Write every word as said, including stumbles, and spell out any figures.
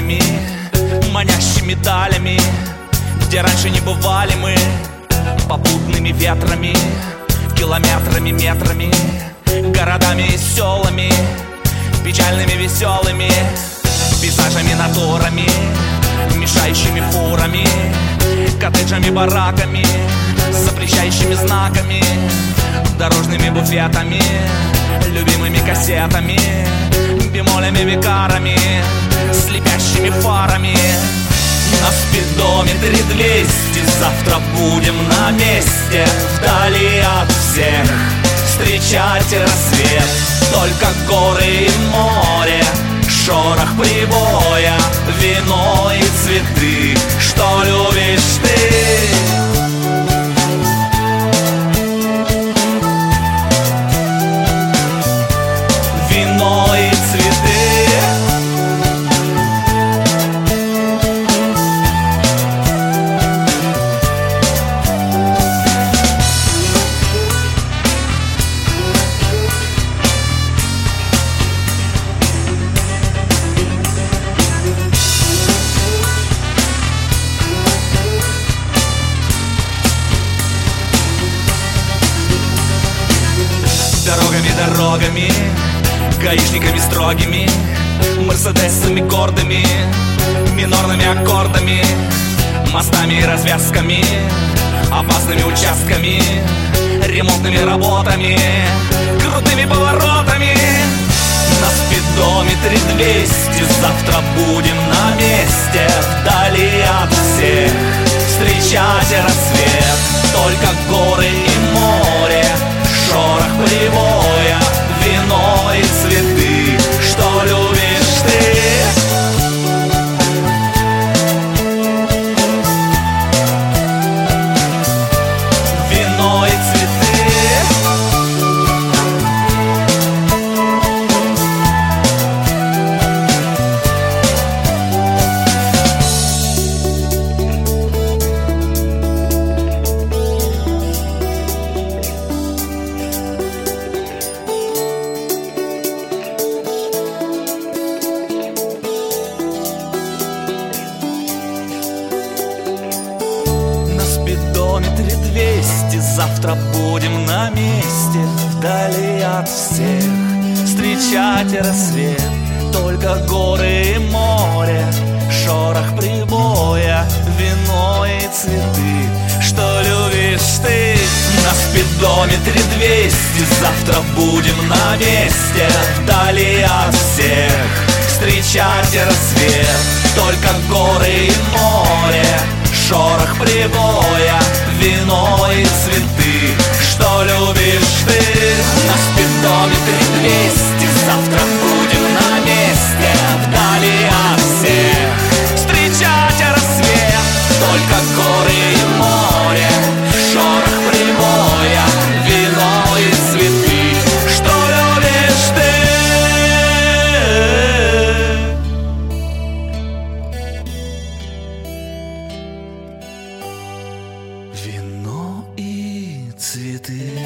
печалями, манящими далями, где раньше не бывали мы, попутными ветрами, километрами, метрами, городами и селами, печальными, веселыми, пейзажами, натурами, мешающими фурами, коттеджами, бараками, запрещающими знаками, дорожными буфетами, любимыми кассетами, бемолями, викарами, слепящими фарами. На спидометре двести, завтра будем на месте, вдали от всех встречать рассвет. Только горы и море, шорох прибоя, вино и цветы, что любишь ты. Вино и цветы. Дорогами, дорогами, гаишниками строгими, мерседесами гордыми, минорными аккордами, мостами и развязками, опасными участками, ремонтными работами, крутыми поворотами. На спидометре двести, завтра будем на месте, вдали от всех встречать рассвет. Только горы и море, шорох прибоя, вино и цветы, что любишь ты. Вино и цветы. Спидометре двести, завтра будем на месте, вдали от всех встречать рассвет. Только горы и море, шорох прибоя, вино и цветы, что любишь ты. На спидометре двести, завтра будем на месте, вдали от всех встречать рассвет. Только горы и море, шорох прибоя, вино и цветы, что любишь ты. На спидометре двести, завтра будем на месте, вдали от всех встречать рассвет. Только горы и море, шорох прибоя, вино и цветы, что любишь ты. Вино и цветы.